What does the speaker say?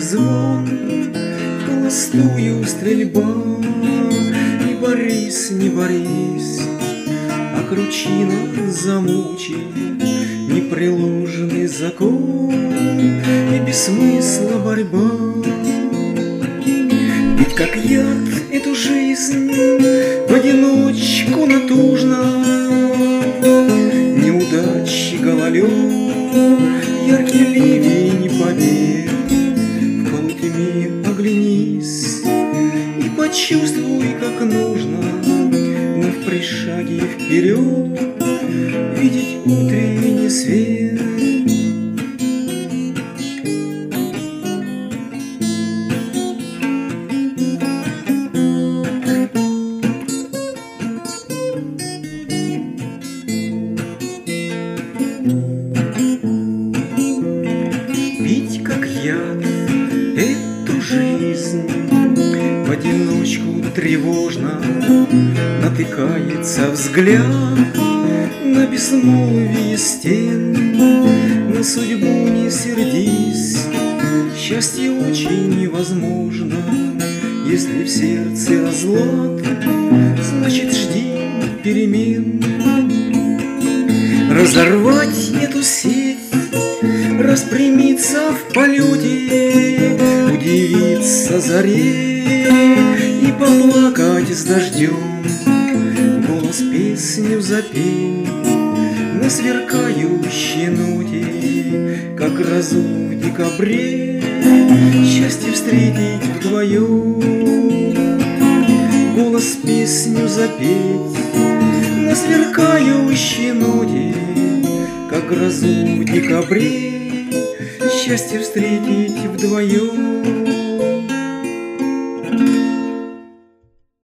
звон, холостую стрельба. Не борись, не борись, а кручина замучит непреложный закон и без смысла борьба. Ведь как яд эту жизнь в одиночку натужно, неудачи гололед, яркий ливень побед. В полутьме оглянись и почувствуй, как нужно вновь при шаге вперед видеть утренний свет. Пить как яд эту жизнь в одиночку тревожно, натыкается взгляд на безмолвие стен. На судьбу не сердись, счастье очень невозможно. Если в сердце разлад, значит жди перемен. Разорвать эту сеть, распрямиться в полете, удивиться заре и поплакать с дождем. Голос песню запей на сверкающей ноте, как грозу в декабре счастье встретить вдвоем. Голос песню запеть на сверкающей ноте, как грозу в декабре счастье встретить вдвоем.